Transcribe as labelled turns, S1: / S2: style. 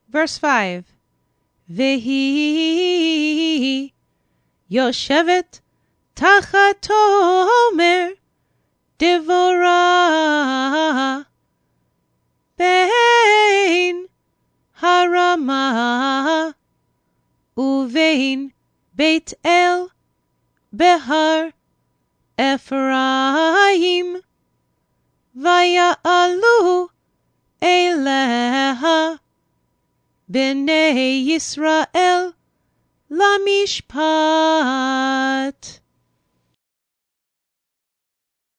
S1: Verse 5. Vehi yoshevet tachat omer Devorah bein harama uvein Beit El behar Ephraim vaya'alu eleha bnei Yisrael lamishpat.